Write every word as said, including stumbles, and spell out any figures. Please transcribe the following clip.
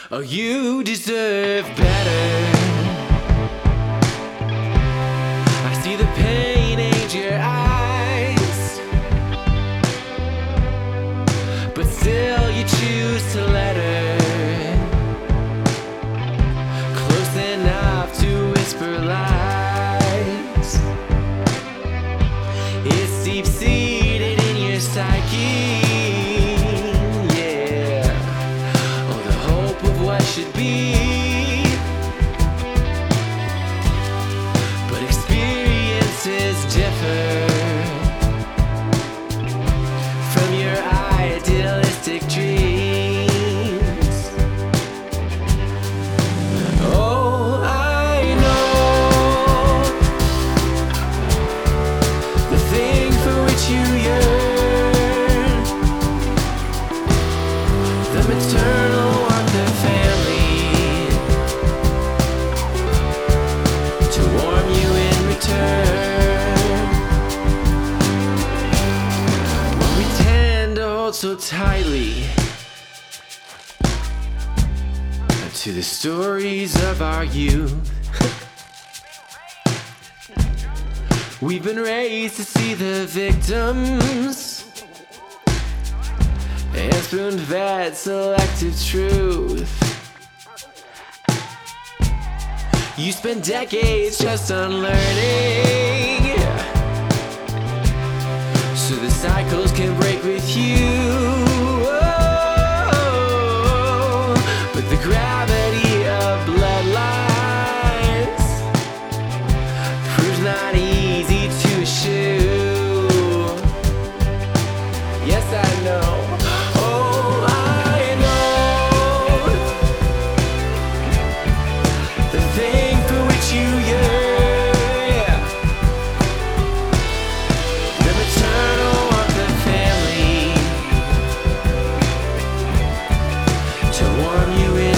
Oh, you deserve better. I see the pain in your eyes, but still you choose to let her close enough to whisper lies. It's deep-seated in your psyche, what should be, but experiences differ from your idealistic dreams. Oh, I know the thing for which you yearn, the maternal warmth of family to warm you in return. What we tend to hold so tightly to the stories of our youth. We've been raised to see the victims and spoon-fed selective truth. You spend decades just unlearning, so the cycles can break with you. Oh, but the gravity of bloodlines proves not easy to eschew. Yes, I know. To warm you in